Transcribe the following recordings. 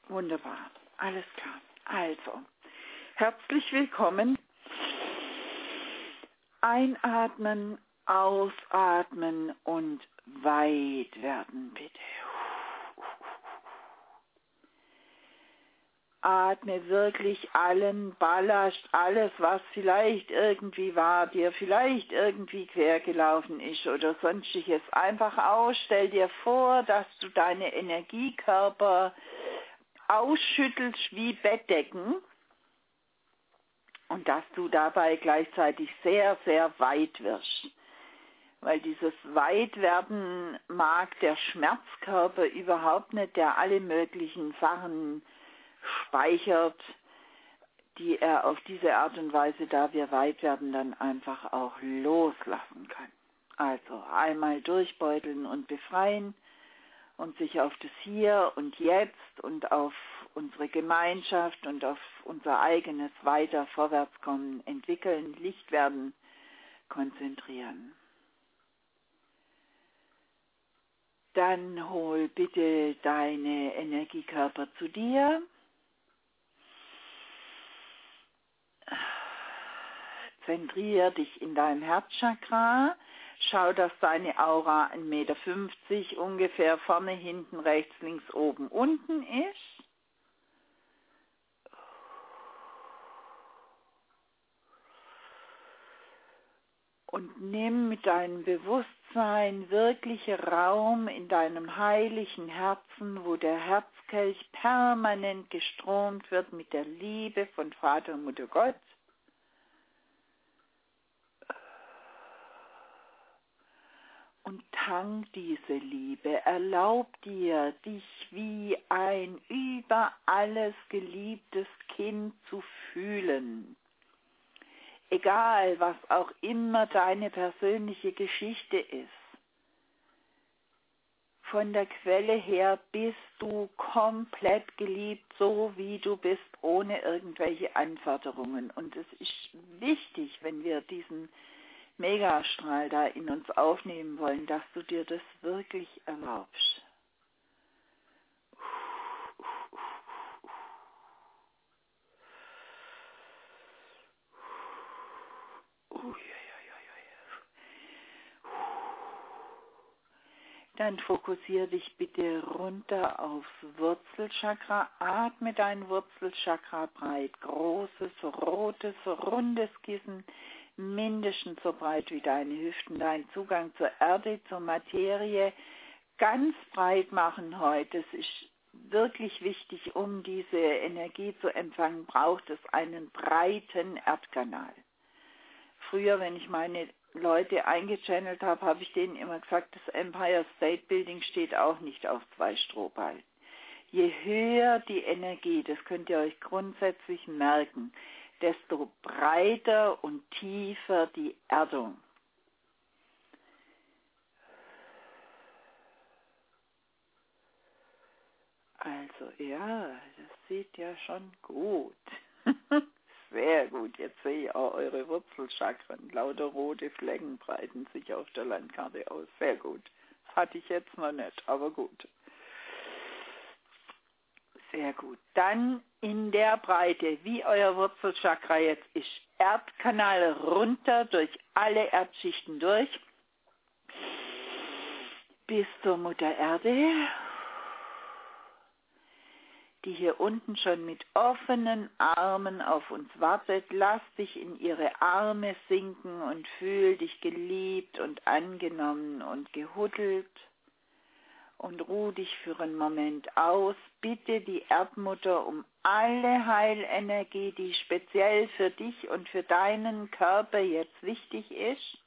Wunderbar, alles klar. Also, herzlich willkommen. Einatmen, ausatmen und weit werden, bitte. Atme wirklich allen Ballast, alles, was vielleicht irgendwie war, dir vielleicht irgendwie quer gelaufen ist oder sonstiges, einfach aus. Stell dir vor, dass du deine Energiekörper ausschüttelst wie Bettdecken und dass du dabei gleichzeitig sehr, sehr weit wirst. Weil dieses Weitwerden mag der Schmerzkörper überhaupt nicht, der alle möglichen Sachen speichert, die er auf diese Art und Weise, da wir weit werden, dann einfach auch loslassen kann. Also einmal durchbeuteln und befreien und sich auf das Hier und Jetzt und auf unsere Gemeinschaft und auf unser eigenes weiter Vorwärtskommen, entwickeln, Licht werden, konzentrieren. Dann hol bitte deine Energiekörper zu dir. Zentriere dich in deinem Herzchakra. Schau, dass deine Aura 1,50 Meter ungefähr vorne, hinten, rechts, links, oben, unten ist. Und nimm mit deinem Bewusstsein wirklich Raum in deinem heiligen Herzen, wo der Herzkelch permanent gestromt wird mit der Liebe von Vater und Mutter Gott. Und tank diese Liebe, erlaub dir, dich wie ein über alles geliebtes Kind zu fühlen. Egal, was auch immer deine persönliche Geschichte ist. Von der Quelle her bist du komplett geliebt, so wie du bist, ohne irgendwelche Anforderungen. Und es ist wichtig, wenn wir diesen Megastrahl da in uns aufnehmen wollen, dass du dir das wirklich erlaubst. Dann fokussiere dich bitte runter aufs Wurzelchakra. Atme dein Wurzelchakra breit. Großes, rotes, rundes Kissen, mindestens so breit wie deine Hüften. Dein Zugang zur Erde, zur Materie, ganz breit machen heute. Es ist wirklich wichtig, um diese Energie zu empfangen, braucht es einen breiten Erdkanal. Früher, wenn ich meine Leute eingechannelt habe, habe ich denen immer gesagt, das Empire State Building steht auch nicht auf 2 Strohballen. Je höher die Energie, das könnt ihr euch grundsätzlich merken, desto breiter und tiefer die Erdung. Also ja, das sieht ja schon gut. Sehr gut, jetzt sehe ich auch eure Wurzelchakren. Lauter rote Flecken breiten sich auf der Landkarte aus. Sehr gut. Das hatte ich jetzt noch nicht, aber gut. Sehr gut. Dann in der Breite, wie euer Wurzelchakra jetzt ist, Erdkanal runter durch alle Erdschichten durch, bis zur Mutter Erde, die hier unten schon mit offenen Armen auf uns wartet. Lass dich in ihre Arme sinken und fühl dich geliebt und angenommen und gehuddelt. Und ruh dich für einen Moment aus. Bitte die Erdmutter um alle Heilenergie, die speziell für dich und für deinen Körper jetzt wichtig ist.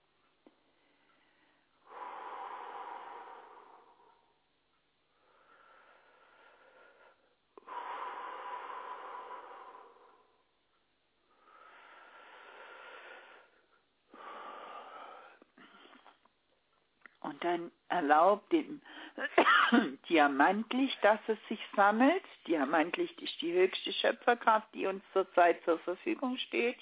Und dann erlaubt dem Diamantlicht, dass es sich sammelt. Diamantlicht ist die höchste Schöpferkraft, die uns zurzeit zur Verfügung steht.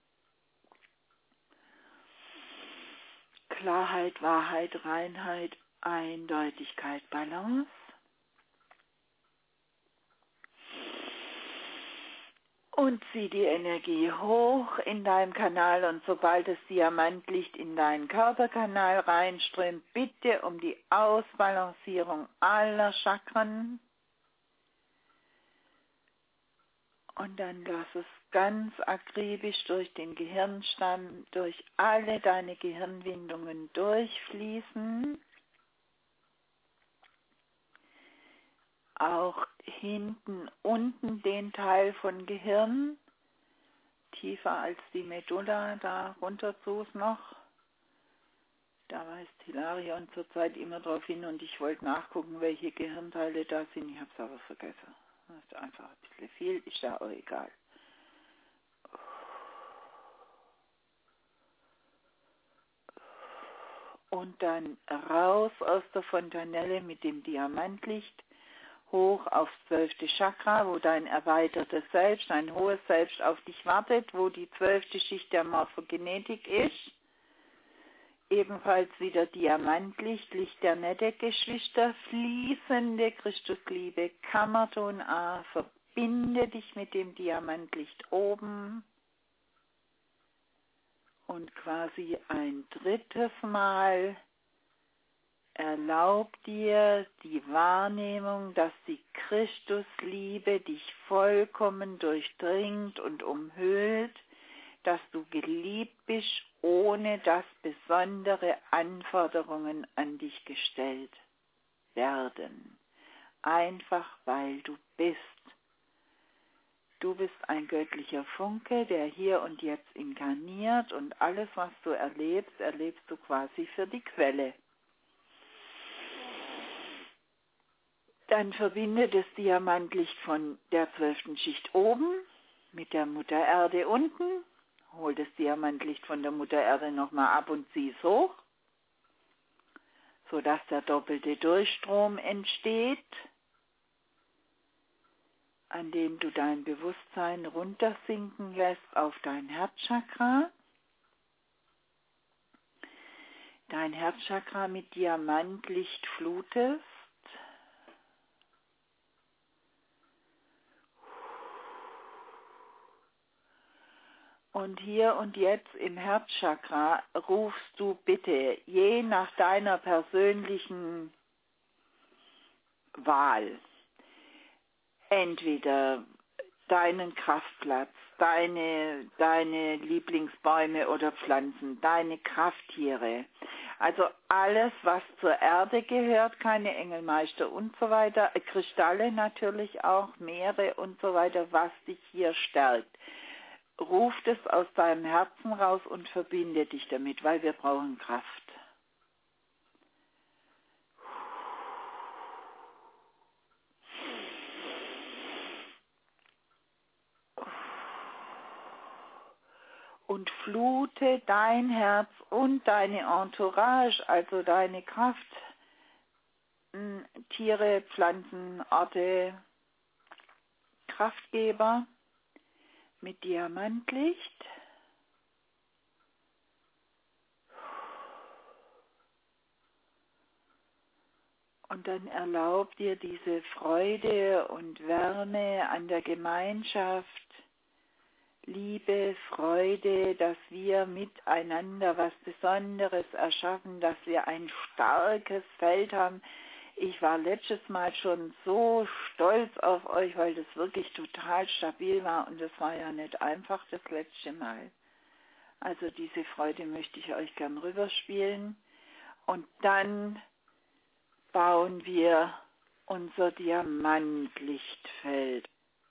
Klarheit, Wahrheit, Reinheit, Eindeutigkeit, Balance. Und zieh die Energie hoch in deinem Kanal und sobald das Diamantlicht in deinen Körperkanal reinströmt, bitte um die Ausbalancierung aller Chakren. Und dann lass es ganz akribisch durch den Gehirnstamm, durch alle deine Gehirnwindungen durchfließen. Auch hinten, unten den Teil von Gehirn, tiefer als die Medulla, da runter zu es noch. Da weist Hilarion zurzeit immer drauf hin und ich wollte nachgucken, welche Gehirnteile da sind. Ich habe es aber vergessen. Das ist einfach ein bisschen viel, ist ja auch egal. Und dann raus aus der Fontanelle mit dem Diamantlicht, hoch aufs 12. Chakra, wo dein erweitertes Selbst, dein hohes Selbst auf dich wartet, wo die 12. Schicht der Morphogenetik ist. Ebenfalls wieder Diamantlicht, Licht der Nette-Geschwister, fließende Christusliebe, Kammerton A, verbinde dich mit dem Diamantlicht oben und quasi ein drittes Mal erlaub dir die Wahrnehmung, dass die Christusliebe dich vollkommen durchdringt und umhüllt, dass du geliebt bist, ohne dass besondere Anforderungen an dich gestellt werden. Einfach weil du bist. Du bist ein göttlicher Funke, der hier und jetzt inkarniert und alles, was du erlebst, erlebst du quasi für die Quelle. Dann verbinde das Diamantlicht von der 12. Schicht oben mit der Mutter Erde unten. Hol das Diamantlicht von der Mutter Erde nochmal ab und zieh es hoch, sodass der doppelte Durchstrom entsteht, an dem du dein Bewusstsein runtersinken lässt auf dein Herzchakra. Dein Herzchakra mit Diamantlicht flutest. Und hier und jetzt im Herzchakra rufst du bitte, je nach deiner persönlichen Wahl, entweder deinen Kraftplatz, deine Lieblingsbäume oder Pflanzen, deine Krafttiere, also alles, was zur Erde gehört, keine Engelmeister und so weiter, Kristalle natürlich auch, Meere und so weiter, was dich hier stärkt. Ruf es aus deinem Herzen raus und verbinde dich damit, weil wir brauchen Kraft. Und flute dein Herz und deine Entourage, also deine Kraft, Tiere, Pflanzen, Orte, Kraftgeber, mit Diamantlicht. Und dann erlaub dir diese Freude und Wärme an der Gemeinschaft, Liebe, Freude, dass wir miteinander was Besonderes erschaffen, dass wir ein starkes Feld haben. Ich war letztes Mal schon so stolz auf euch, weil das wirklich total stabil war und das war ja nicht einfach das letzte Mal. Also diese Freude möchte ich euch gern rüberspielen. Und dann bauen wir unser Diamantlichtfeld.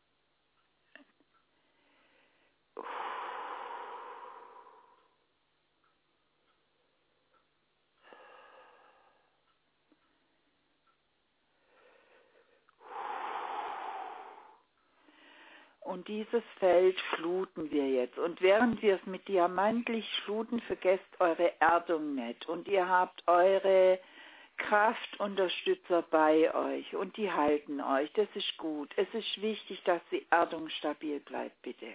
Und dieses Feld fluten wir jetzt. Und während wir es mit Diamantlicht fluten, vergesst eure Erdung nicht. Und ihr habt eure Kraftunterstützer bei euch und die halten euch. Das ist gut. Es ist wichtig, dass die Erdung stabil bleibt, bitte.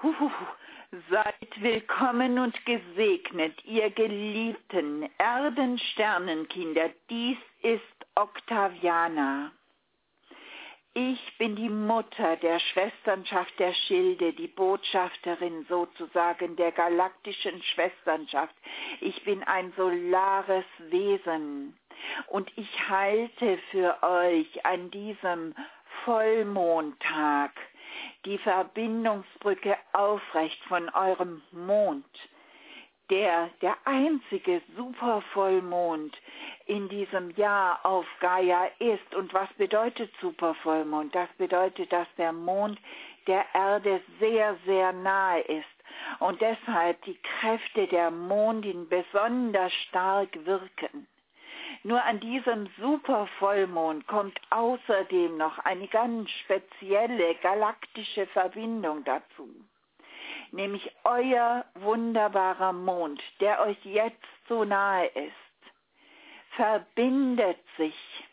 Seid willkommen und gesegnet, ihr geliebten Erdensternenkinder. Dies ist Octaviana. Ich bin die Mutter der Schwesternschaft der Schilde, die Botschafterin sozusagen der galaktischen Schwesternschaft. Ich bin ein solares Wesen und ich halte für euch an diesem Vollmondtag die Verbindungsbrücke aufrecht von eurem Mond, der einzige Supervollmond in diesem Jahr auf Gaia ist. Und was bedeutet Supervollmond? Das bedeutet, dass der Mond der Erde sehr, sehr nahe ist und deshalb die Kräfte der Mondin besonders stark wirken. Nur an diesem Supervollmond kommt außerdem noch eine ganz spezielle galaktische Verbindung dazu, nämlich euer wunderbarer Mond, der euch jetzt so nahe ist, verbindet sich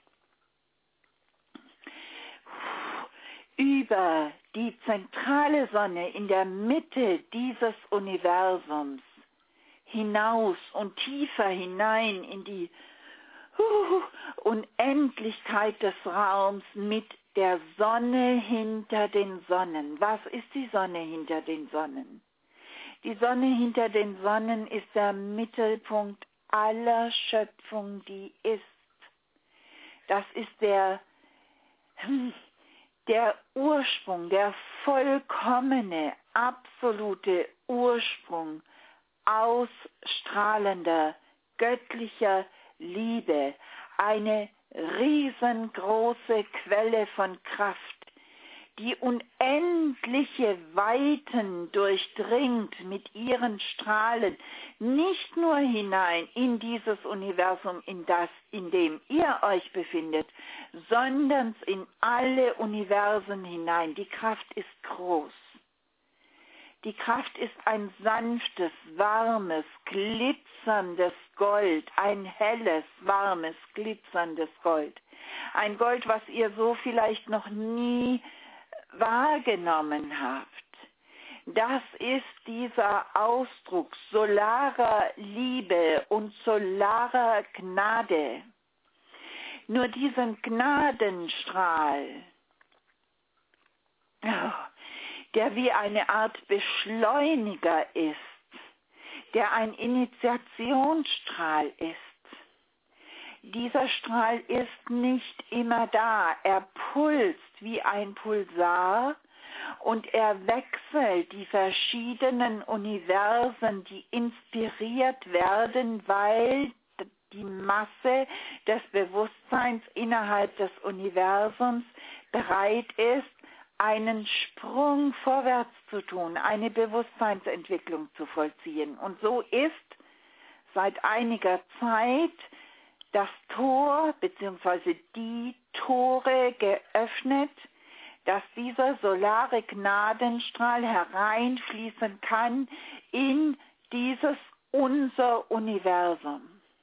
über die zentrale Sonne in der Mitte dieses Universums hinaus und tiefer hinein in die Unendlichkeit des Raums mit der Sonne hinter den Sonnen. Was ist die Sonne hinter den Sonnen? Die Sonne hinter den Sonnen ist der Mittelpunkt aller Schöpfung, die ist. Das ist der Ursprung, der vollkommene, absolute Ursprung ausstrahlender, göttlicher Liebe, eine riesengroße Quelle von Kraft, die unendliche Weiten durchdringt mit ihren Strahlen, nicht nur hinein in dieses Universum, in dem ihr euch befindet, sondern in alle Universen hinein. Die Kraft ist groß. Die Kraft ist ein sanftes, warmes, glitzerndes Gold, ein helles, warmes, glitzerndes Gold. Ein Gold, was ihr so vielleicht noch nie wahrgenommen habt. Das ist dieser Ausdruck solarer Liebe und solarer Gnade. Nur diesen Gnadenstrahl, der wie eine Art Beschleuniger ist, der ein Initiationsstrahl ist. Dieser Strahl ist nicht immer da. Er pulst wie ein Pulsar und er wechselt die verschiedenen Universen, die inspiriert werden, weil die Masse des Bewusstseins innerhalb des Universums bereit ist, einen Sprung vorwärts zu tun, eine Bewusstseinsentwicklung zu vollziehen. Und so ist seit einiger Zeit das Tor bzw. die Tore geöffnet, dass dieser solare Gnadenstrahl hereinfließen kann in dieses unser Universum.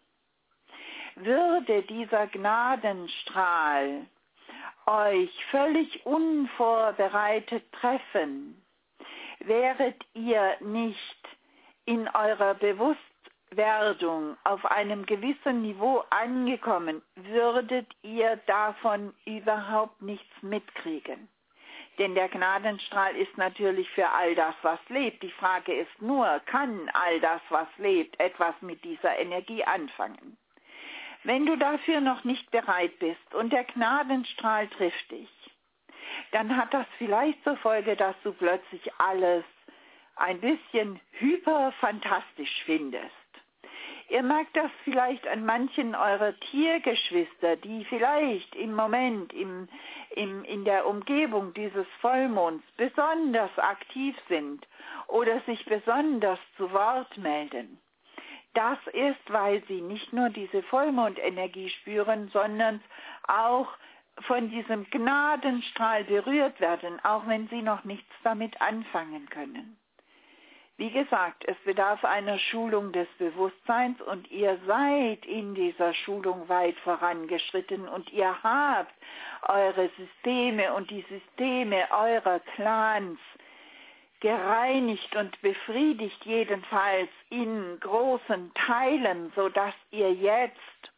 Würde dieser Gnadenstrahl euch völlig unvorbereitet treffen, wäret ihr nicht in eurer Bewusstwerdung auf einem gewissen Niveau angekommen, würdet ihr davon überhaupt nichts mitkriegen. Denn der Gnadenstrahl ist natürlich für all das, was lebt. Die Frage ist nur, kann all das, was lebt, etwas mit dieser Energie anfangen? Wenn du dafür noch nicht bereit bist und der Gnadenstrahl trifft dich, dann hat das vielleicht zur Folge, dass du plötzlich alles ein bisschen hyperfantastisch findest. Ihr merkt das vielleicht an manchen eurer Tiergeschwister, die vielleicht im Moment in der Umgebung dieses Vollmonds besonders aktiv sind oder sich besonders zu Wort melden. Das ist, weil sie nicht nur diese Vollmondenergie spüren, sondern auch von diesem Gnadenstrahl berührt werden, auch wenn sie noch nichts damit anfangen können. Wie gesagt, es bedarf einer Schulung des Bewusstseins und ihr seid in dieser Schulung weit vorangeschritten und ihr habt eure Systeme und die Systeme eurer Clans gereinigt und befriedigt, jedenfalls in großen Teilen, sodass ihr jetzt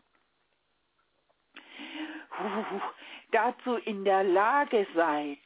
dazu in der Lage seid,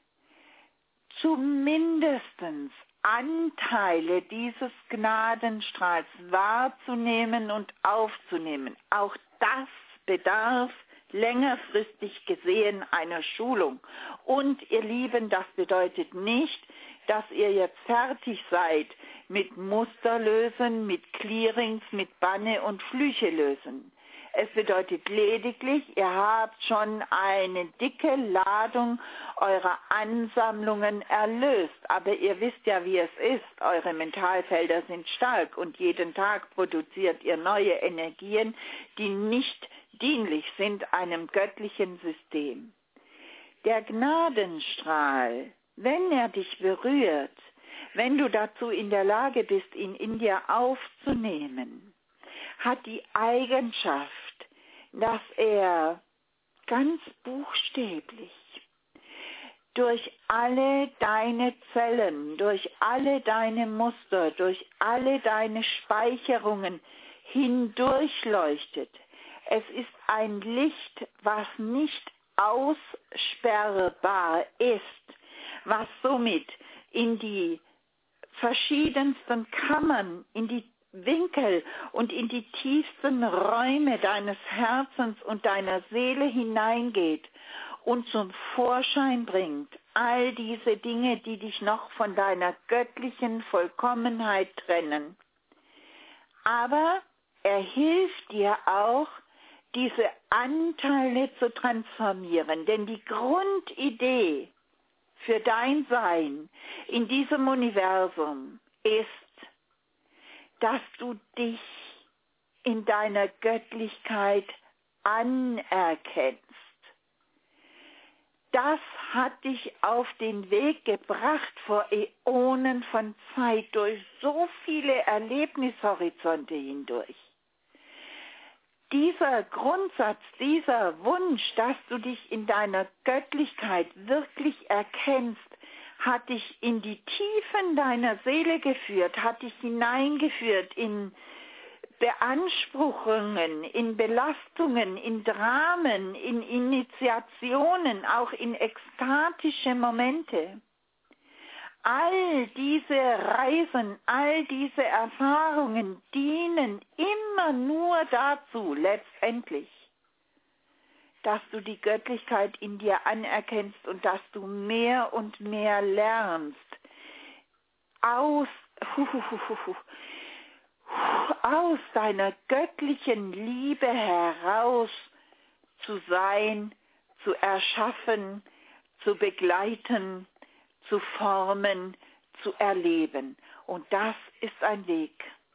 zumindestens Anteile dieses Gnadenstrahls wahrzunehmen und aufzunehmen. Auch das bedarf längerfristig gesehen einer Schulung. Und ihr Lieben, das bedeutet nicht, dass ihr jetzt fertig seid mit Musterlösen, mit Clearings, mit Banne und Flüche lösen. Es bedeutet lediglich, ihr habt schon eine dicke Ladung eurer Ansammlungen erlöst. Aber ihr wisst ja, wie es ist. Eure Mentalfelder sind stark und jeden Tag produziert ihr neue Energien, die nicht dienlich sind einem göttlichen System. Der Gnadenstrahl, wenn er dich berührt, wenn du dazu in der Lage bist, ihn in dir aufzunehmen, hat die Eigenschaft, dass er ganz buchstäblich durch alle deine Zellen, durch alle deine Muster, durch alle deine Speicherungen hindurchleuchtet. Es ist ein Licht, was nicht aussperrbar ist, was somit in die verschiedensten Kammern, in die Winkel und in die tiefsten Räume deines Herzens und deiner Seele hineingeht und zum Vorschein bringt all diese Dinge, die dich noch von deiner göttlichen Vollkommenheit trennen. Aber er hilft dir auch, diese Anteile zu transformieren, denn die Grundidee für dein Sein in diesem Universum ist, dass du dich in deiner Göttlichkeit anerkennst. Das hat dich auf den Weg gebracht vor Äonen von Zeit durch so viele Erlebnishorizonte hindurch. Dieser Grundsatz, dieser Wunsch, dass du dich in deiner Göttlichkeit wirklich erkennst, hat dich in die Tiefen deiner Seele geführt, hat dich hineingeführt in Beanspruchungen, in Belastungen, in Dramen, in Initiationen, auch in ekstatische Momente. All diese Reisen, all diese Erfahrungen dienen immer nur dazu, letztendlich, dass du die Göttlichkeit in dir anerkennst und dass du mehr und mehr lernst, aus deiner göttlichen Liebe heraus zu sein, zu erschaffen, zu begleiten, zu formen, zu erleben. Und das ist ein Weg.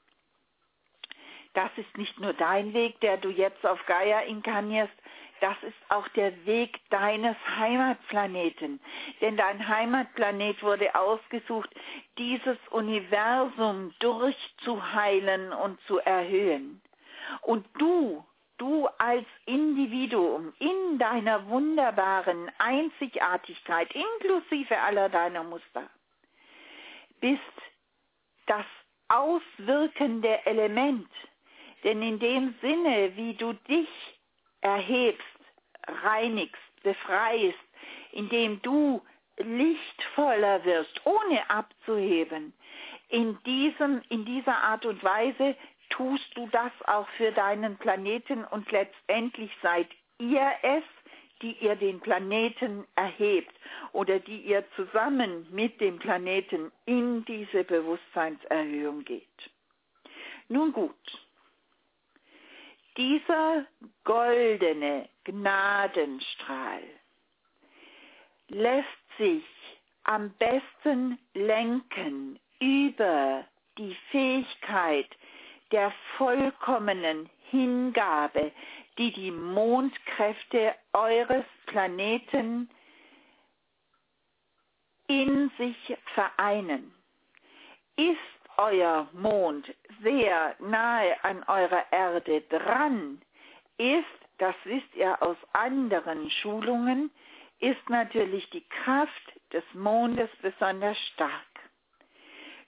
Das ist nicht nur dein Weg, der du jetzt auf Gaia inkarnierst, das ist auch der Weg deines Heimatplaneten. Denn dein Heimatplanet wurde ausgesucht, dieses Universum durchzuheilen und zu erhöhen. Und du als Individuum in deiner wunderbaren Einzigartigkeit, inklusive aller deiner Muster, bist das auswirkende Element. Denn in dem Sinne, wie du dich erhebst, reinigst, befreist, indem du lichtvoller wirst, ohne abzuheben, in dieser Art und Weise tust du das auch für deinen Planeten und letztendlich seid ihr es, die ihr den Planeten erhebt oder die ihr zusammen mit dem Planeten in diese Bewusstseinserhöhung geht. Nun gut, dieser goldene Gnadenstrahl lässt sich am besten lenken über die Fähigkeit der vollkommenen Hingabe, die die Mondkräfte eures Planeten in sich vereinen. Ist euer Mond sehr nahe an eurer Erde dran, das wisst ihr aus anderen Schulungen, ist natürlich die Kraft des Mondes besonders stark.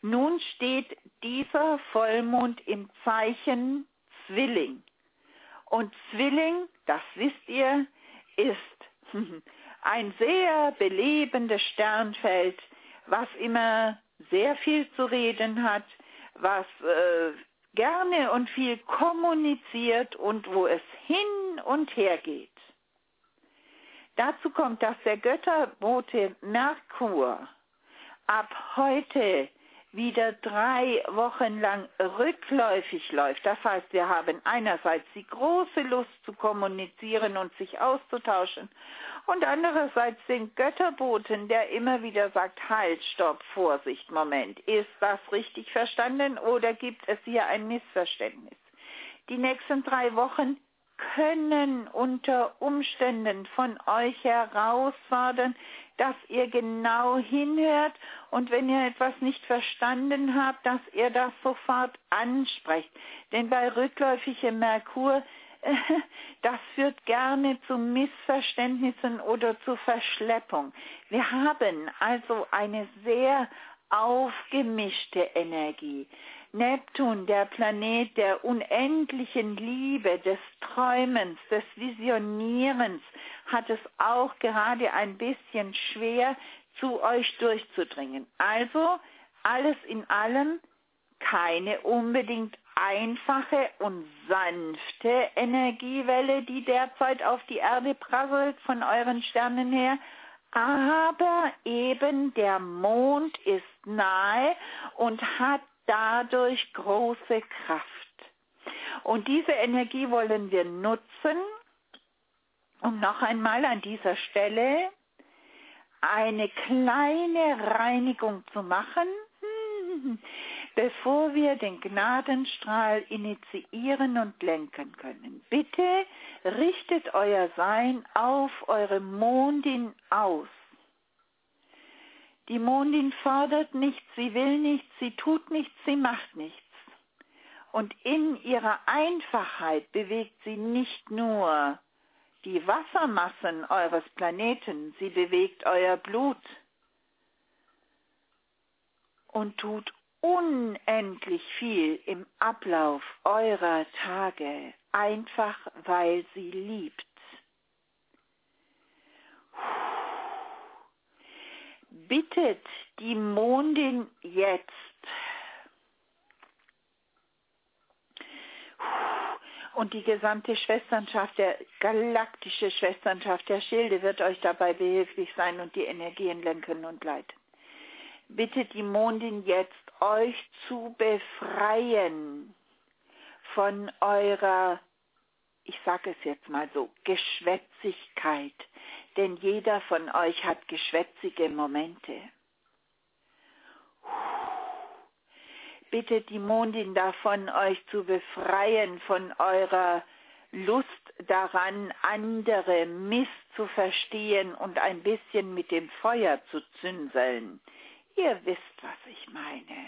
Nun steht dieser Vollmond im Zeichen Zwilling. Und Zwilling, das wisst ihr, ist ein sehr belebendes Sternfeld, was immer sehr viel zu reden hat, was gerne und viel kommuniziert und wo es hin und her geht. Dazu kommt, dass der Götterbote Merkur ab heute wieder 3 Wochen lang rückläufig läuft. Das heißt, wir haben einerseits die große Lust zu kommunizieren und sich auszutauschen und andererseits den Götterboten, der immer wieder sagt, halt, stopp, Vorsicht, Moment, ist das richtig verstanden oder gibt es hier ein Missverständnis? Die nächsten 3 Wochen können unter Umständen von euch herausfordern, dass ihr genau hinhört und wenn ihr etwas nicht verstanden habt, dass ihr das sofort ansprecht. Denn bei rückläufigem Merkur, das führt gerne zu Missverständnissen oder zu Verschleppung. Wir haben also eine sehr aufgemischte Energie. Neptun, der Planet der unendlichen Liebe, des Träumens, des Visionierens, hat es auch gerade ein bisschen schwer, zu euch durchzudringen. Also alles in allem keine unbedingt einfache und sanfte Energiewelle, die derzeit auf die Erde prasselt von euren Sternen her, aber eben der Mond ist nahe und hat dadurch große Kraft. Und diese Energie wollen wir nutzen, um noch einmal an dieser Stelle eine kleine Reinigung zu machen, bevor wir den Gnadenstrahl initiieren und lenken können. Bitte richtet euer Sein auf eure Mondin aus. Die Mondin fordert nichts, sie will nichts, sie tut nichts, sie macht nichts. Und in ihrer Einfachheit bewegt sie nicht nur die Wassermassen eures Planeten, sie bewegt euer Blut und tut unendlich viel im Ablauf eurer Tage, einfach weil sie liebt. Bittet die Mondin jetzt und die gesamte Schwesternschaft, der galaktische Schwesternschaft der Schilde wird euch dabei behilflich sein und die Energien lenken und leiten. Bittet die Mondin jetzt, euch zu befreien von eurer, ich sage es jetzt mal so, Geschwätzigkeit. Denn jeder von euch hat geschwätzige Momente. Bittet die Mondin davon, euch zu befreien von eurer Lust daran, andere misszuverstehen und ein bisschen mit dem Feuer zu zünseln. Ihr wisst, was ich meine.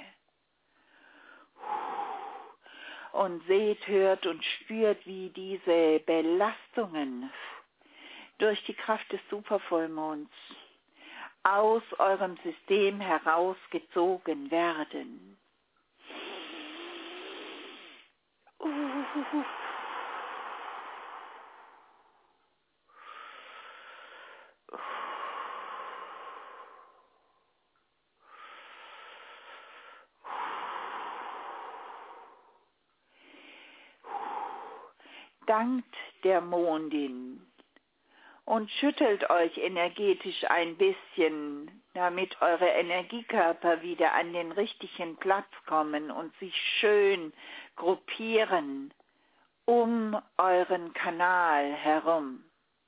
Und seht, hört und spürt, wie diese Belastungen durch die Kraft des Supervollmonds aus eurem System herausgezogen werden. Dankt der Mondin und schüttelt euch energetisch ein bisschen, damit eure Energiekörper wieder an den richtigen Platz kommen und sich schön gruppieren um euren Kanal herum.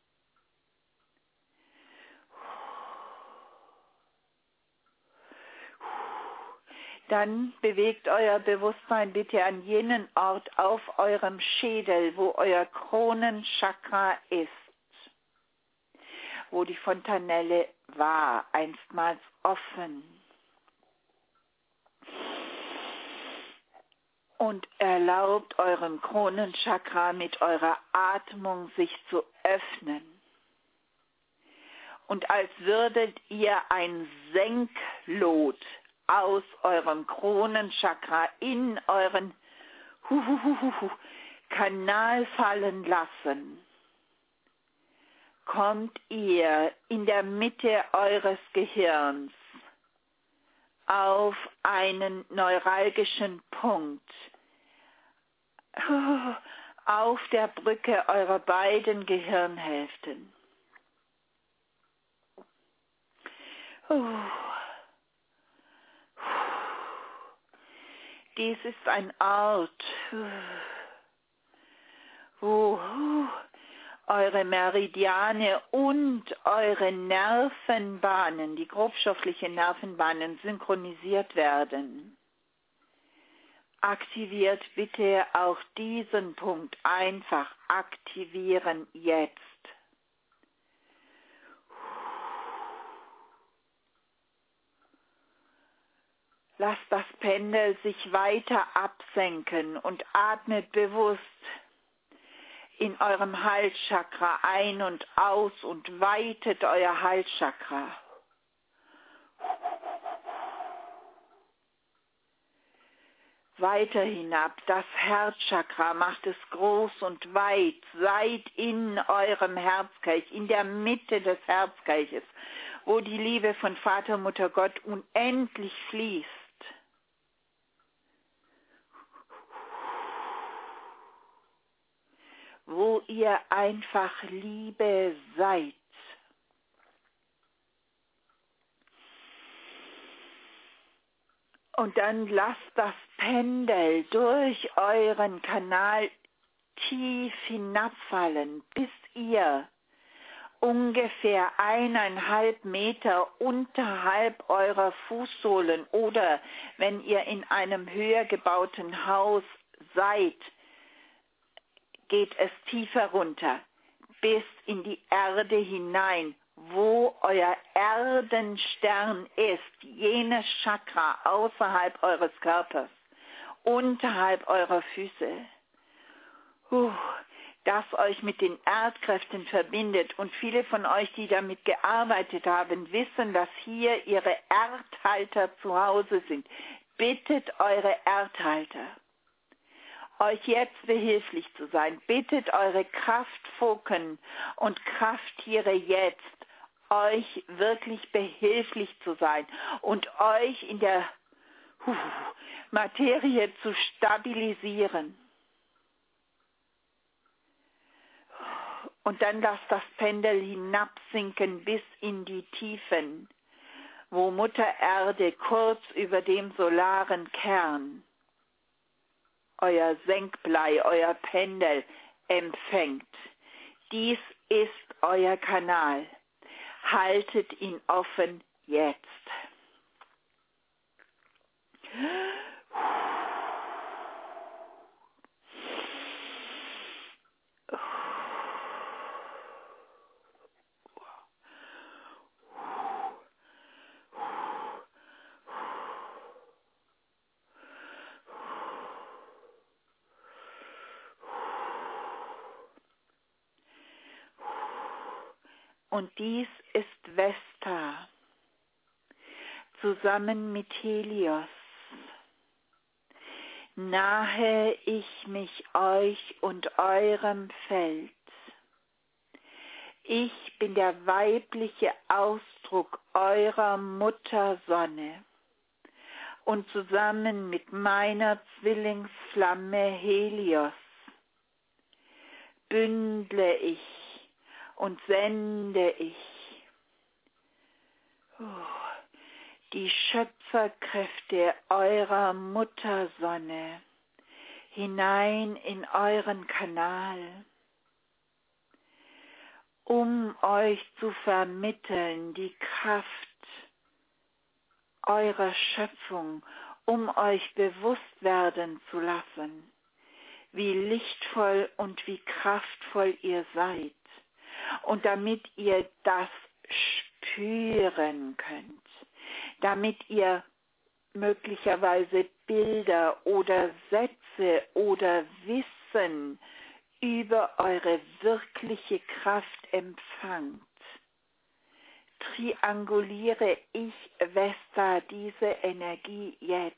Dann bewegt euer Bewusstsein bitte an jenen Ort auf eurem Schädel, wo euer Kronenchakra ist, wo die Fontanelle war, einstmals offen. Und erlaubt eurem Kronenchakra mit eurer Atmung sich zu öffnen. Und als würdet ihr ein Senklot aus eurem Kronenchakra in euren Kanal fallen lassen, kommt ihr in der Mitte eures Gehirns auf einen neuralgischen Punkt, auf der Brücke eurer beiden Gehirnhälften. Dies ist ein Ort, wo eure Meridiane und eure Nervenbahnen, die grobstofflichen Nervenbahnen, synchronisiert werden. Aktiviert bitte auch diesen Punkt. Einfach aktivieren jetzt. Lasst das Pendel sich weiter absenken und atmet bewusst in eurem Halschakra ein und aus und weitet euer Halschakra. Weiter hinab, das Herzchakra, macht es groß und weit. Seid in eurem Herzkelch, in der Mitte des Herzkelches, wo die Liebe von Vater, Mutter, Gott unendlich fließt. Wo ihr einfach Liebe seid. Und dann lasst das Pendel durch euren Kanal tief hinabfallen, bis ihr ungefähr 1,5 Meter unterhalb eurer Fußsohlen oder wenn ihr in einem höher gebauten Haus seid, geht es tiefer runter, bis in die Erde hinein, wo euer Erdenstern ist, jenes Chakra außerhalb eures Körpers, unterhalb eurer Füße, das euch mit den Erdkräften verbindet. Und viele von euch, die damit gearbeitet haben, wissen, dass hier ihre Erdhalter zu Hause sind. Bittet eure Erdhalter, euch jetzt behilflich zu sein. Bittet eure Kraftfoken und Krafttiere jetzt, euch wirklich behilflich zu sein und euch in der Materie zu stabilisieren. Und dann lasst das Pendel hinabsinken bis in die Tiefen, wo Mutter Erde kurz über dem solaren Kern euer Senkblei, euer Pendel empfängt. Dies ist euer Kanal. Haltet ihn offen jetzt. Und dies ist Vesta, zusammen mit Helios. Nahe ich mich euch und eurem Feld. Ich bin der weibliche Ausdruck eurer Muttersonne. Und zusammen mit meiner Zwillingsflamme Helios bündle ich und sende ich die Schöpferkräfte eurer Muttersonne hinein in euren Kanal, um euch zu vermitteln die Kraft eurer Schöpfung, um euch bewusst werden zu lassen, wie lichtvoll und wie kraftvoll ihr seid. Und damit ihr das spüren könnt, damit ihr möglicherweise Bilder oder Sätze oder Wissen über eure wirkliche Kraft empfangt, trianguliere ich, Vesta, diese Energie jetzt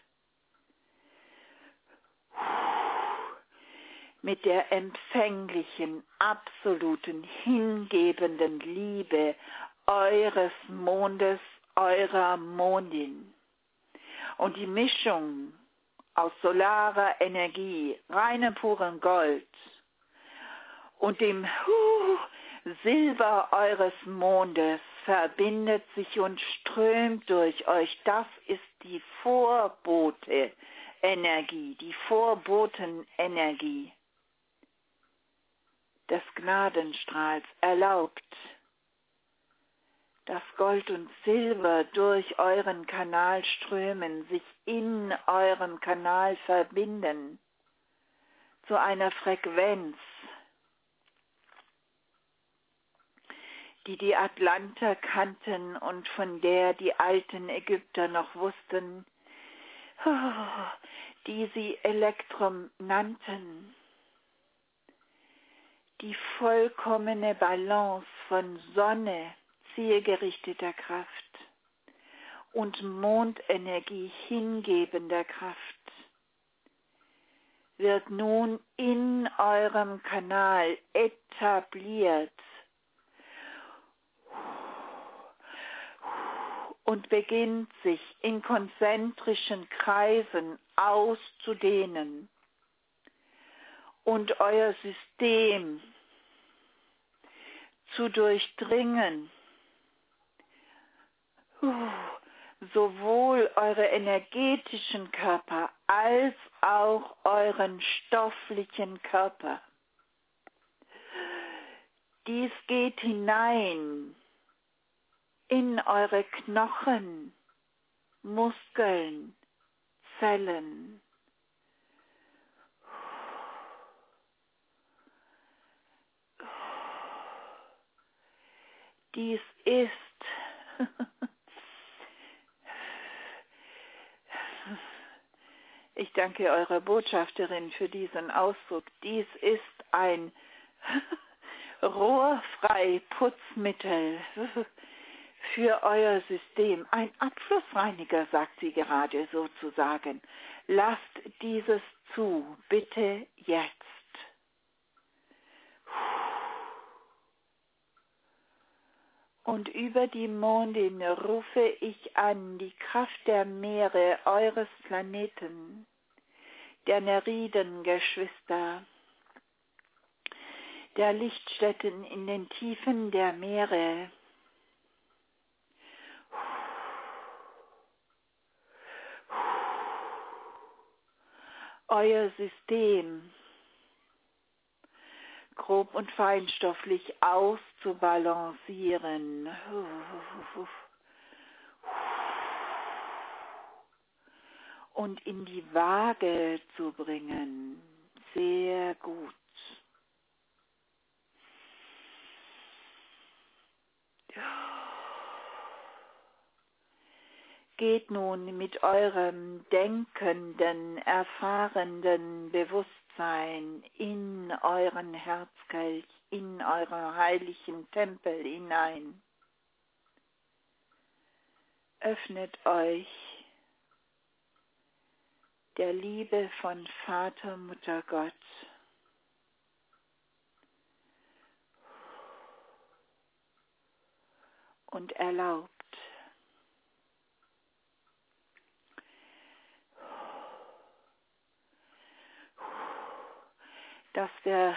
mit der empfänglichen, absoluten, hingebenden Liebe eures Mondes, eurer Mondin. Und die Mischung aus solarer Energie, reinem purem Gold und dem Silber eures Mondes verbindet sich und strömt durch euch. Das ist die Vorbote-Energie, die Vorbotenenergie des Gnadenstrahls erlaubt, dass Gold und Silber durch euren Kanal strömen, sich in eurem Kanal verbinden zu einer Frequenz, die die Atlanter kannten und von der die alten Ägypter noch wussten, die sie Elektrum nannten. Die vollkommene Balance von Sonne, zielgerichteter Kraft und Mondenergie hingebender Kraft wird nun in eurem Kanal etabliert und beginnt sich in konzentrischen Kreisen auszudehnen und euer System zu durchdringen, sowohl eure energetischen Körper als auch euren stofflichen Körper. Dies geht hinein in eure Knochen, Muskeln, Zellen. Dies ist ich danke eurer Botschafterin für diesen Ausdruck. Dies ist ein rohrfrei Putzmittel für euer System. Ein Abflussreiniger, sagt sie gerade sozusagen. Lasst dieses zu, bitte jetzt. Und über die Mondin rufe ich an die Kraft der Meere eures Planeten, der Neriden-Geschwister, der Lichtstätten in den Tiefen der Meere. Euer System grob und feinstofflich auszubalancieren. Und in die Waage zu bringen. Sehr gut. Geht nun mit eurem denkenden, erfahrenden Bewusstsein in euren Herzkelch, in euren heiligen Tempel hinein. Öffnet euch der Liebe von Vater, Mutter, Gott. Und erlaubt, dass der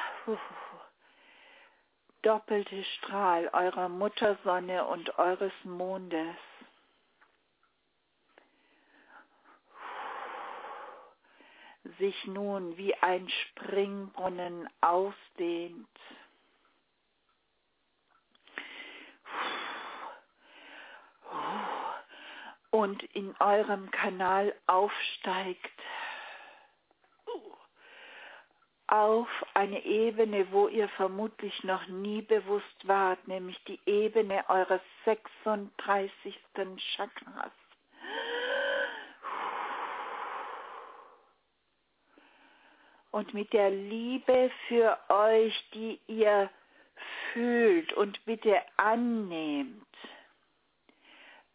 doppelte Strahl eurer Muttersonne und eures Mondes sich nun wie ein Springbrunnen ausdehnt. Und in eurem Kanal aufsteigt auf eine Ebene, wo ihr vermutlich noch nie bewusst wart, nämlich die Ebene eures 36. Chakras. Und mit der Liebe für euch, die ihr fühlt und bitte annehmt,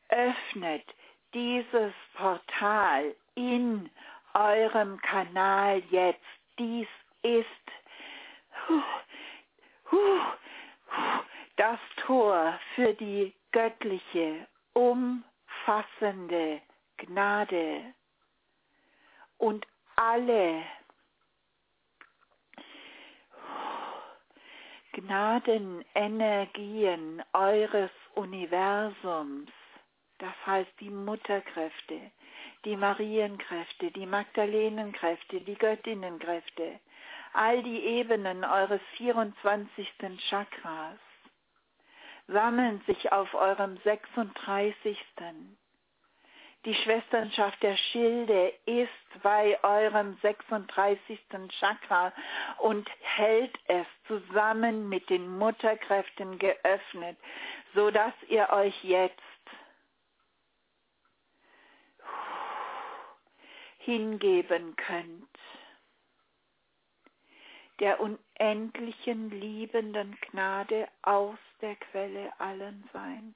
öffnet dieses Portal in eurem Kanal jetzt. Dies ist das Tor für die göttliche, umfassende Gnade und alle Gnadenenergien eures Universums, das heißt die Mutterkräfte, die Marienkräfte, die Magdalenenkräfte, die Göttinnenkräfte, all die Ebenen eures 24. Chakras sammeln sich auf eurem 36. Die Schwesternschaft der Schilde ist bei eurem 36. Chakra und hält es zusammen mit den Mutterkräften geöffnet, sodass ihr euch jetzt hingeben könnt der unendlichen liebenden Gnade aus der Quelle allen Seins.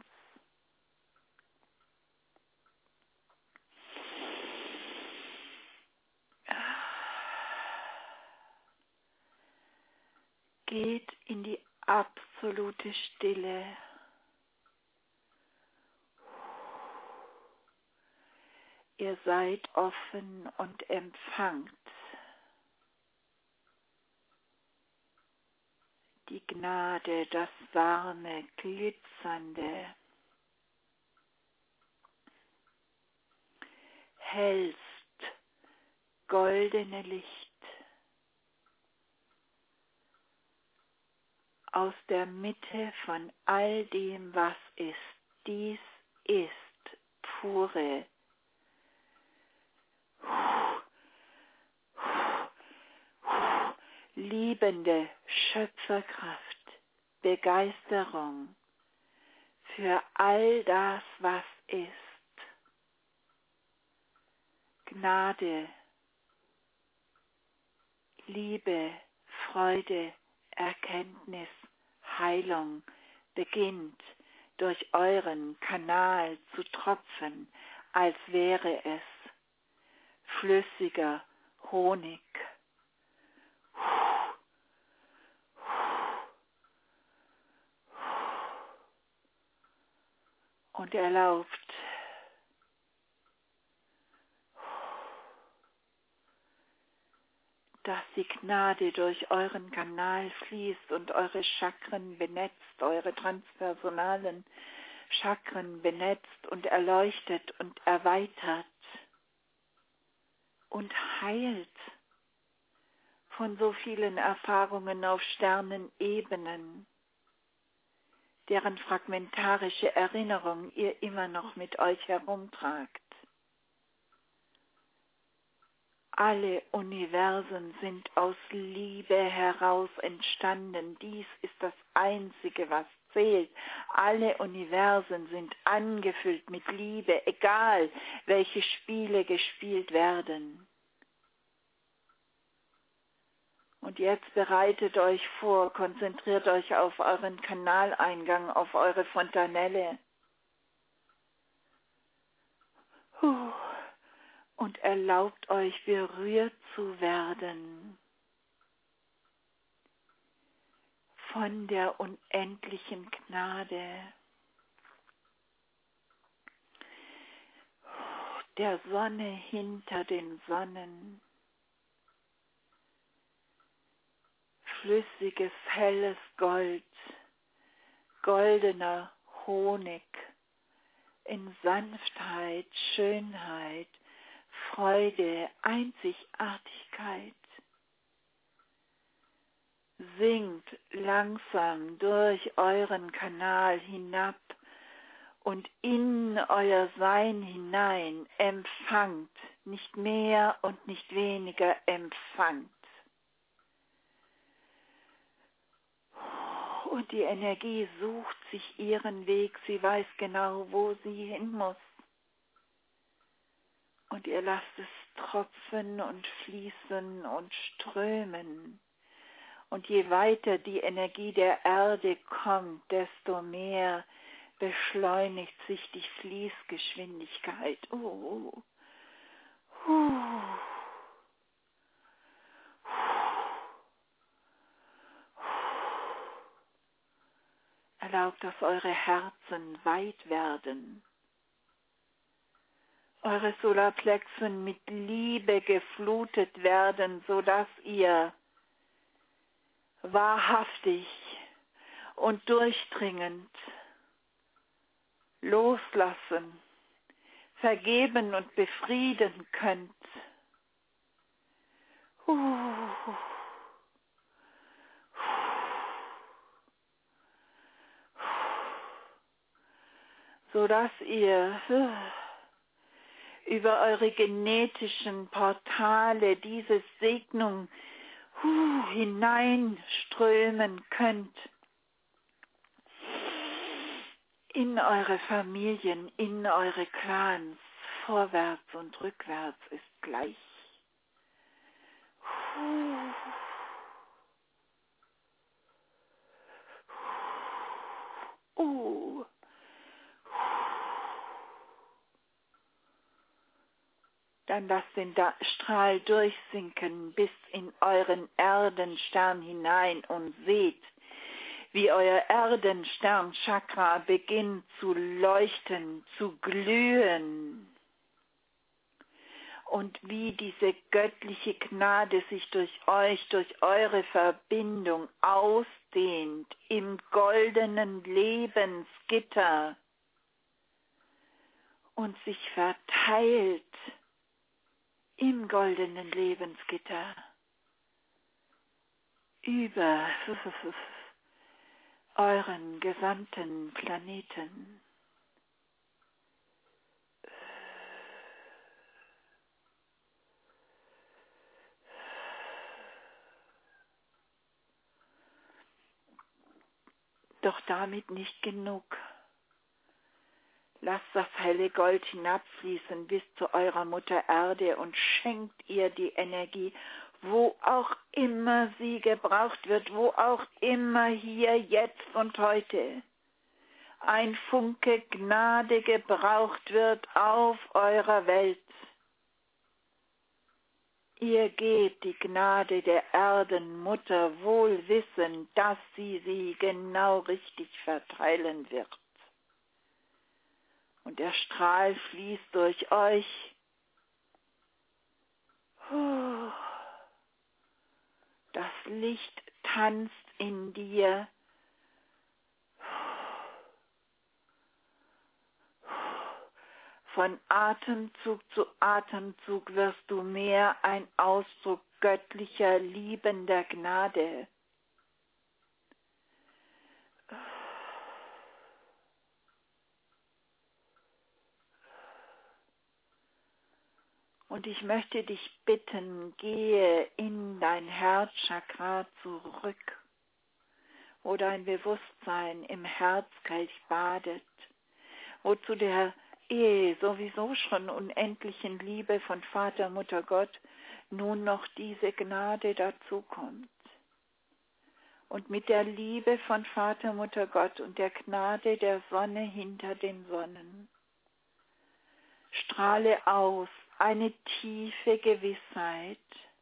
Geht in die absolute Stille. Ihr seid offen und empfangt die Gnade, das warme, glitzernde, hellst goldene Licht aus der Mitte von all dem, was ist. Dies ist pure liebende Schöpferkraft, Begeisterung für all das, was ist. Gnade, Liebe, Freude, Erkenntnis, Heilung beginnt durch euren Kanal zu tropfen, als wäre es flüssiger Honig. Und erlaubt dass die Gnade durch euren Kanal fließt und eure Chakren benetzt, eure transpersonalen Chakren benetzt und erleuchtet und erweitert und heilt von so vielen Erfahrungen auf Sternenebenen, deren fragmentarische Erinnerung ihr immer noch mit euch herumtragt. Alle Universen sind aus Liebe heraus entstanden. Dies ist das Einzige, was zählt. Alle Universen sind angefüllt mit Liebe, egal welche Spiele gespielt werden. Und jetzt bereitet euch vor, konzentriert euch auf euren Kanaleingang, auf eure Fontanelle. Und erlaubt euch berührt zu werden von der unendlichen Gnade, der Sonne hinter den Sonnen, flüssiges, helles Gold, goldener Honig in Sanftheit, Schönheit, Freude, Einzigartigkeit. Sinkt langsam durch euren Kanal hinab und in euer Sein hinein. Empfangt, nicht mehr und nicht weniger, empfangt. Und die Energie sucht sich ihren Weg, sie weiß genau, wo sie hin muss. Und ihr lasst es tropfen und fließen und strömen. Und je weiter die Energie der Erde kommt, desto mehr beschleunigt sich die Fließgeschwindigkeit. Erlaubt, dass eure Herzen weit werden, eure Solarplexen mit Liebe geflutet werden, sodass ihr wahrhaftig und durchdringend loslassen, vergeben und befrieden könnt. Sodass ihr über eure genetischen Portale diese Segnung hineinströmen könnt in eure Familien, in eure Clans. Vorwärts und rückwärts ist gleich. Dann lasst den Strahl durchsinken bis in euren Erdenstern hinein und seht, wie euer Erdenstern-Chakra beginnt zu leuchten, zu glühen. Und wie diese göttliche Gnade sich durch euch, durch eure Verbindung ausdehnt im goldenen Lebensgitter und sich verteilt im goldenen Lebensgitter über euren gesamten Planeten. Doch damit nicht genug. Lasst das helle Gold hinabfließen bis zu eurer Mutter Erde und schenkt ihr die Energie, wo auch immer sie gebraucht wird, wo auch immer hier, jetzt und heute ein Funke Gnade gebraucht wird auf eurer Welt. Ihr gebt die Gnade der Erdenmutter wohl wissend, dass sie genau richtig verteilen wird. Und der Strahl fließt durch euch. Das Licht tanzt in dir. Von Atemzug zu Atemzug wirst du mehr ein Ausdruck göttlicher, liebender Gnade. Und ich möchte dich bitten, gehe in dein Herzchakra zurück, wo dein Bewusstsein im Herzkelch badet, wo zu der sowieso schon unendlichen Liebe von Vater, Mutter, Gott nun noch diese Gnade dazukommt. Und mit der Liebe von Vater, Mutter, Gott und der Gnade der Sonne hinter den Sonnen strahle aus eine tiefe Gewissheit.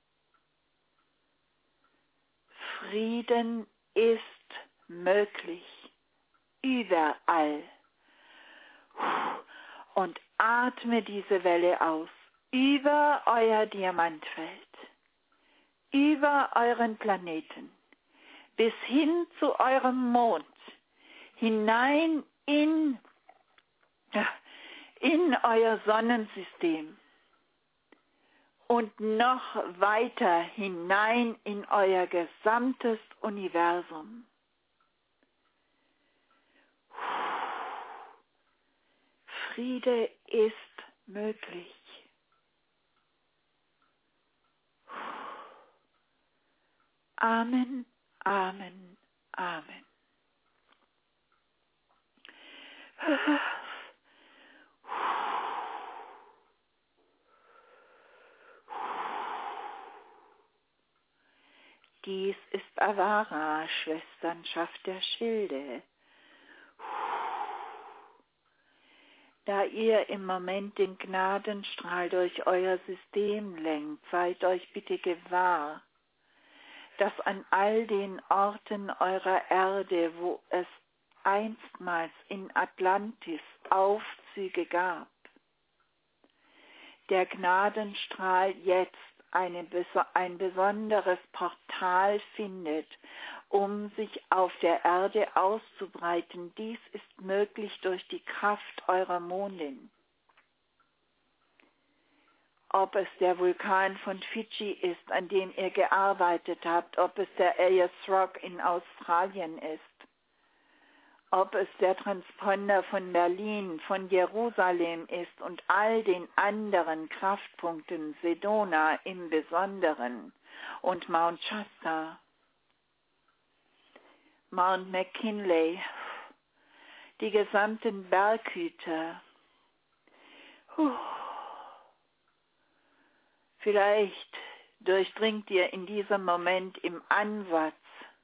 Frieden ist möglich, überall. Und atme diese Welle aus, über euer Diamantfeld, über euren Planeten, bis hin zu eurem Mond, hinein in euer Sonnensystem und noch weiter hinein in euer gesamtes Universum. Friede ist möglich. Amen, Amen, Amen. Dies ist Avara, Schwesternschaft der Schilde. Da ihr im Moment den Gnadenstrahl durch euer System lenkt, seid euch bitte gewahr, dass an all den Orten eurer Erde, wo es einstmals in Atlantis Aufzüge gab, der Gnadenstrahl jetzt ein besonderes Portal findet, um sich auf der Erde auszubreiten. Dies ist möglich durch die Kraft eurer Mondin. Ob es der Vulkan von Fidschi ist, an dem ihr gearbeitet habt, ob es der Ayers Rock in Australien ist, ob es der Transponder von Berlin, von Jerusalem ist und all den anderen Kraftpunkten, Sedona im Besonderen und Mount Shasta, Mount McKinley, die gesamten Berghüter. Vielleicht durchdringt ihr in diesem Moment im Ansatz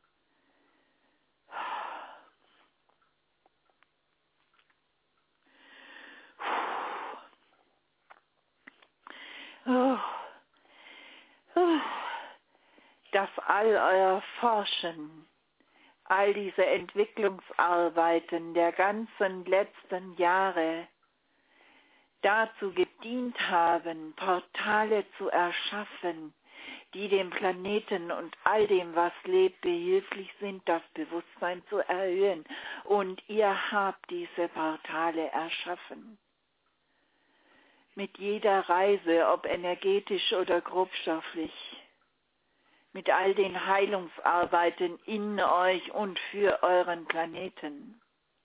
dass all euer Forschen, all diese Entwicklungsarbeiten der ganzen letzten Jahre dazu gedient haben, Portale zu erschaffen, die dem Planeten und all dem, was lebt, behilflich sind, das Bewusstsein zu erhöhen. Und ihr habt diese Portale erschaffen. Mit jeder Reise, ob energetisch oder grobstofflich, mit all den Heilungsarbeiten in euch und für euren Planeten.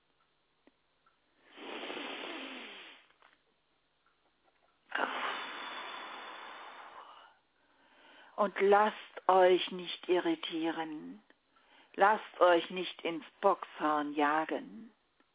Und lasst euch nicht irritieren. Lasst euch nicht ins Boxhorn jagen.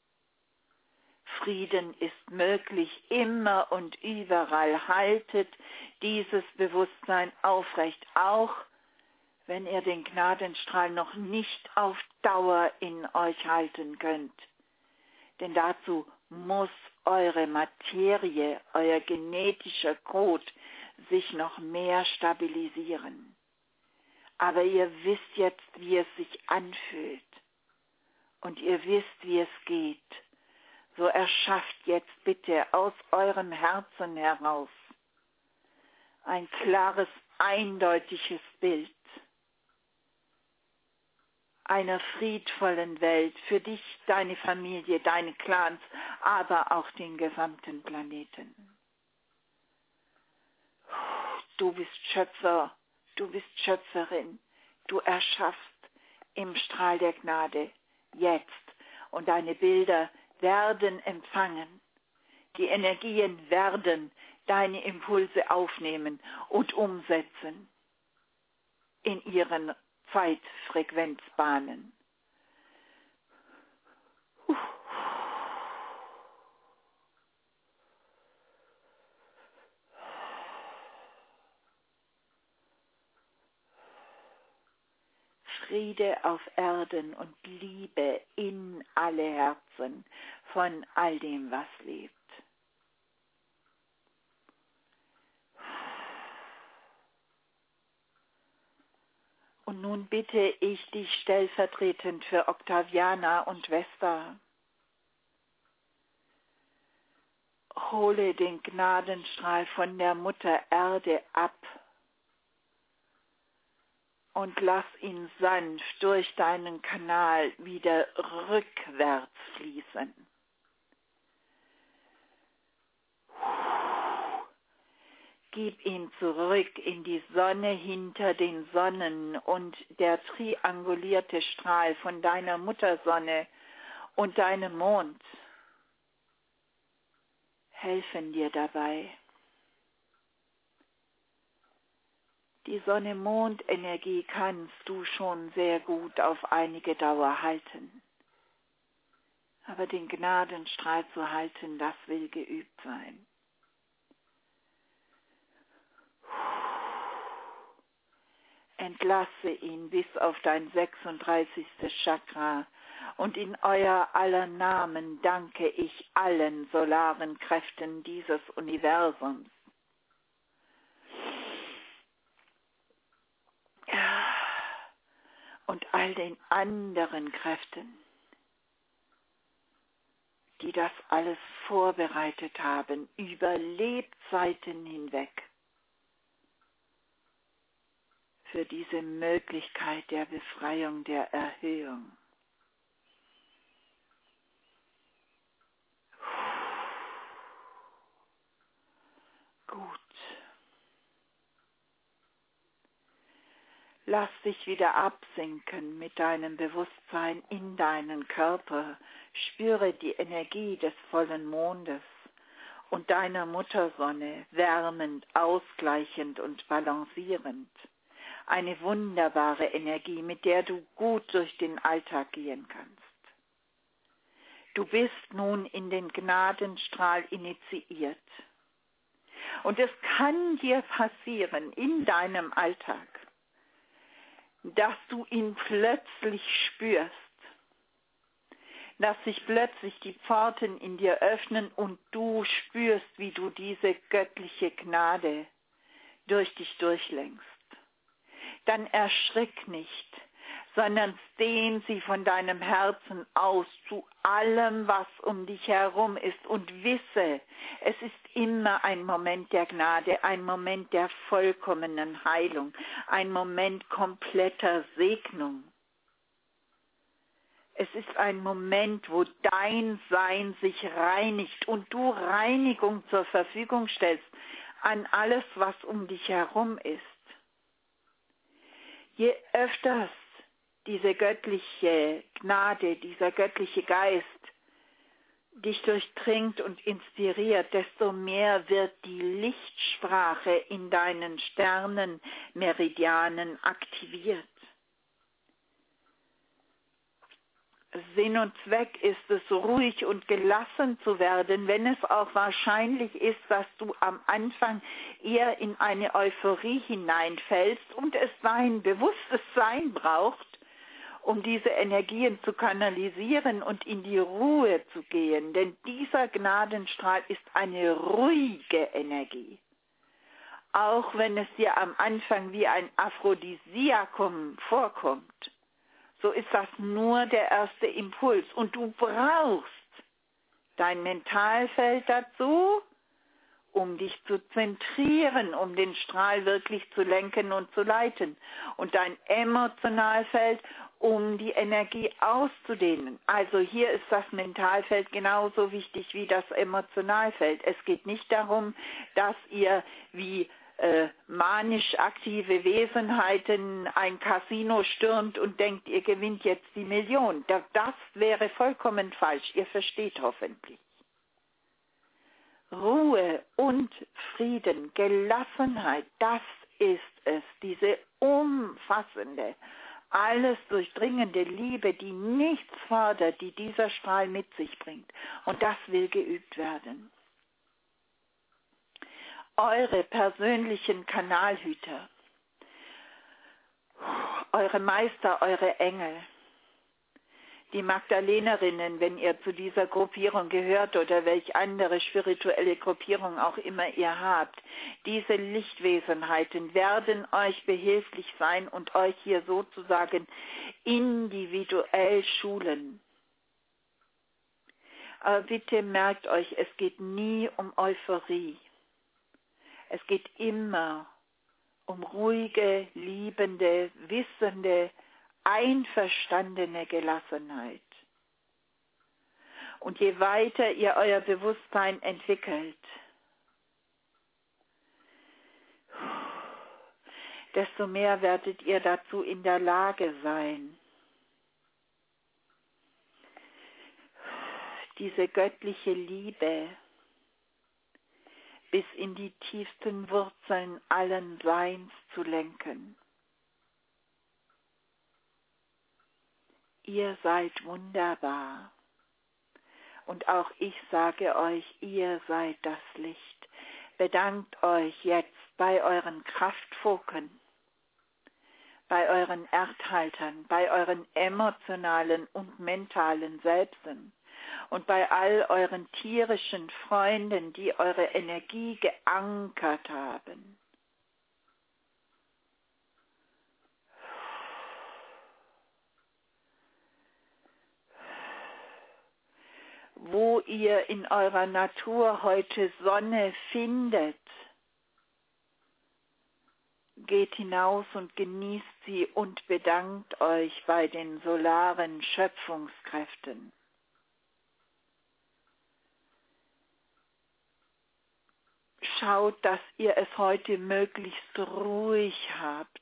Frieden ist möglich immer und überall. Haltet dieses Bewusstsein aufrecht, auch wenn ihr den Gnadenstrahl noch nicht auf Dauer in euch halten könnt. Denn dazu muss eure Materie, euer genetischer Code sich noch mehr stabilisieren. Aber ihr wisst jetzt, wie es sich anfühlt. Und ihr wisst, wie es geht. So erschafft jetzt bitte aus eurem Herzen heraus ein klares, eindeutiges Bild einer friedvollen Welt für dich, deine Familie, deine Clans, aber auch den gesamten Planeten. Du bist Schöpfer, du bist Schöpferin, du erschaffst im Strahl der Gnade jetzt und deine Bilder werden empfangen. Die Energien werden deine Impulse aufnehmen und umsetzen in ihren Zeitfrequenzbahnen. Friede auf Erden und Liebe in alle Herzen von all dem, was lebt. Und nun bitte ich dich stellvertretend für Octaviana und Vesta, hole den Gnadenstrahl von der Mutter Erde ab und lass ihn sanft durch deinen Kanal wieder rückwärts fließen. Gib ihn zurück in die Sonne hinter den Sonnen und der triangulierte Strahl von deiner Muttersonne und deinem Mond helfen dir dabei. Die Sonne-Mond-Energie kannst du schon sehr gut auf einige Dauer halten. Aber den Gnadenstrahl zu halten, das will geübt sein. Entlasse ihn bis auf dein 36. Chakra Und in euer aller Namen danke ich allen solaren Kräften dieses Universums. Und all den anderen Kräften, die das alles vorbereitet haben, über Lebzeiten hinweg, für diese Möglichkeit der Befreiung, der Erhöhung. Gut. Lass dich wieder absinken mit deinem Bewusstsein in deinen Körper. Spüre die Energie des vollen Mondes und deiner Muttersonne, wärmend, ausgleichend und balancierend. Eine wunderbare Energie, mit der du gut durch den Alltag gehen kannst. Du bist nun in den Gnadenstrahl initiiert. Und es kann dir passieren in deinem Alltag, dass du ihn plötzlich spürst, dass sich plötzlich die Pforten in dir öffnen und du spürst, wie du diese göttliche Gnade durch dich durchlenkst. Dann erschrick nicht, sondern dehn sie von deinem Herzen aus zu allem, was um dich herum ist und wisse, es ist immer ein Moment der Gnade, ein Moment der vollkommenen Heilung, ein Moment kompletter Segnung. Es ist ein Moment, wo dein Sein sich reinigt und du Reinigung zur Verfügung stellst an alles, was um dich herum ist. Je öfters diese göttliche Gnade, dieser göttliche Geist dich durchdringt und inspiriert, desto mehr wird die Lichtsprache in deinen Sternenmeridianen aktiviert. Sinn und Zweck ist es, ruhig und gelassen zu werden, wenn es auch wahrscheinlich ist, dass du am Anfang eher in eine Euphorie hineinfällst und es dein bewusstes Sein braucht, um diese Energien zu kanalisieren und in die Ruhe zu gehen. Denn dieser Gnadenstrahl ist eine ruhige Energie. Auch wenn es dir am Anfang wie ein Aphrodisiakum vorkommt, so ist das nur der erste Impuls. Und du brauchst dein Mentalfeld dazu, um dich zu zentrieren, um den Strahl wirklich zu lenken und zu leiten. Und dein Emotionalfeld, um die Energie auszudehnen. Also hier ist das Mentalfeld genauso wichtig wie das Emotionalfeld. Es geht nicht darum, dass ihr wie manisch aktive Wesenheiten ein Casino stürmt und denkt, ihr gewinnt jetzt die Million. Das wäre vollkommen falsch. Ihr versteht hoffentlich. Ruhe und Frieden, Gelassenheit, das ist es, diese umfassende, alles durchdringende Liebe, die nichts fordert, die dieser Strahl mit sich bringt. Und das will geübt werden. Eure persönlichen Kanalhüter, eure Meister, eure Engel, die Magdalenerinnen, wenn ihr zu dieser Gruppierung gehört oder welche andere spirituelle Gruppierung auch immer ihr habt, diese Lichtwesenheiten werden euch behilflich sein und euch hier sozusagen individuell schulen. Aber bitte merkt euch, es geht nie um Euphorie. Es geht immer um ruhige, liebende, wissende, einverstandene Gelassenheit. Und je weiter ihr euer Bewusstsein entwickelt, desto mehr werdet ihr dazu in der Lage sein, diese göttliche Liebe bis in die tiefsten Wurzeln allen Seins zu lenken. Ihr seid wunderbar. Und auch ich sage euch, ihr seid das Licht. Bedankt euch jetzt bei euren Kraftfoken, bei euren Erdhaltern, bei euren emotionalen und mentalen Selbsten und bei all euren tierischen Freunden, die eure Energie geankert haben. Wo ihr in eurer Natur heute Sonne findet, geht hinaus und genießt sie und bedankt euch bei den solaren Schöpfungskräften. Schaut, dass ihr es heute möglichst ruhig habt.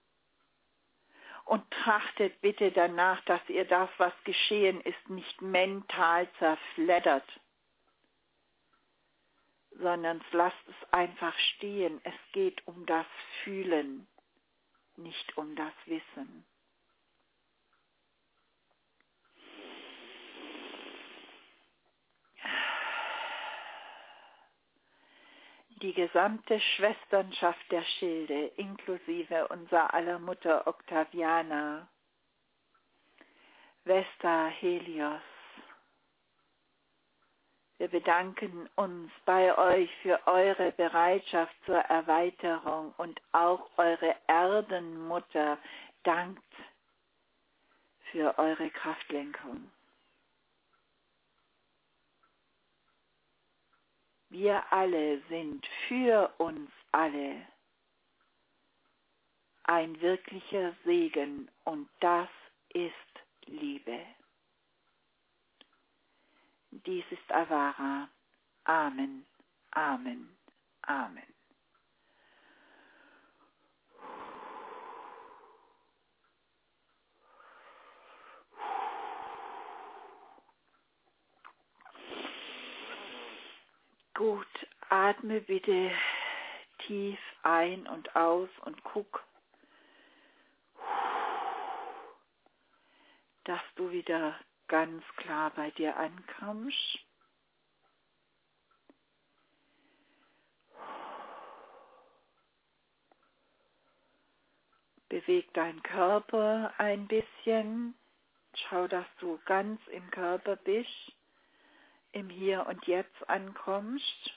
Und trachtet bitte danach, dass ihr das, was geschehen ist, nicht mental zerfleddert, sondern lasst es einfach stehen. Es geht um das Fühlen, nicht um das Wissen. Die gesamte Schwesternschaft der Schilde, inklusive unser aller Mutter Octaviana, Vesta Helios. Wir bedanken uns bei euch für eure Bereitschaft zur Erweiterung und auch eure Erdenmutter dankt für eure Kraftlenkung. Wir alle sind für uns alle ein wirklicher Segen und das ist Liebe. Dies ist Avara. Amen, Amen, Amen. Gut, atme bitte tief ein und aus und guck, dass du wieder ganz klar bei dir ankommst. Beweg deinen Körper ein bisschen. Schau, dass du ganz im Körper bist, im Hier und Jetzt ankommst.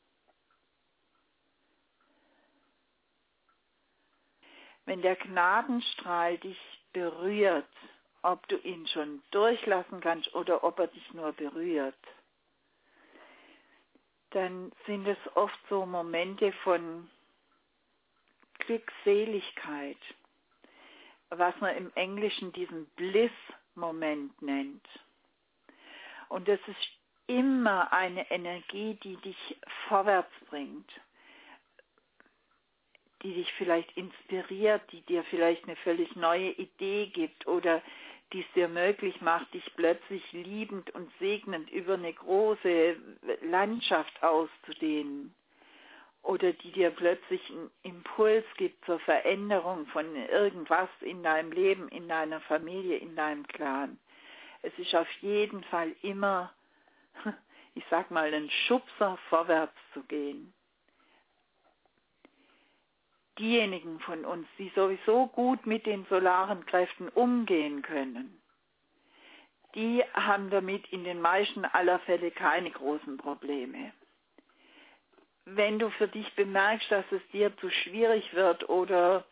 Wenn der Gnadenstrahl dich berührt, ob du ihn schon durchlassen kannst oder ob er dich nur berührt, dann sind es oft so Momente von Glückseligkeit, was man im Englischen diesen Bliss-Moment nennt. Und das ist immer eine Energie, die dich vorwärts bringt, die dich vielleicht inspiriert, die dir vielleicht eine völlig neue Idee gibt oder die es dir möglich macht, dich plötzlich liebend und segnend über eine große Landschaft auszudehnen. Oder die dir plötzlich einen Impuls gibt zur Veränderung von irgendwas in deinem Leben, in deiner Familie, in deinem Clan. Es ist auf jeden Fall immer, ich sag mal, ein Schubser vorwärts zu gehen. Diejenigen von uns, die sowieso gut mit den solaren Kräften umgehen können, die haben damit in den meisten aller Fälle keine großen Probleme. Wenn du für dich bemerkst, dass es dir zu schwierig wird oder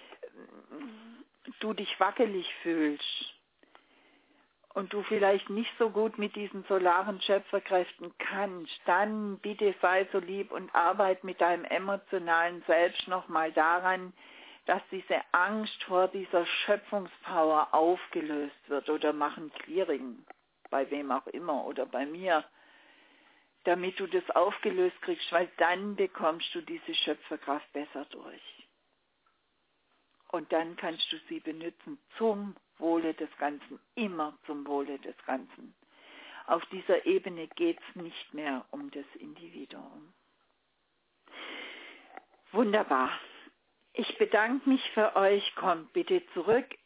du dich wackelig fühlst und du vielleicht nicht so gut mit diesen solaren Schöpferkräften kannst, dann bitte sei so lieb und arbeite mit deinem emotionalen Selbst nochmal daran, dass diese Angst vor dieser Schöpfungspower aufgelöst wird oder machen Clearing, bei wem auch immer oder bei mir, damit du das aufgelöst kriegst, weil dann bekommst du diese Schöpferkraft besser durch. Und dann kannst du sie benutzen zum Wohle des Ganzen, immer zum Wohle des Ganzen. Auf dieser Ebene geht es nicht mehr um das Individuum. Wunderbar. Ich bedanke mich für euch. Kommt bitte zurück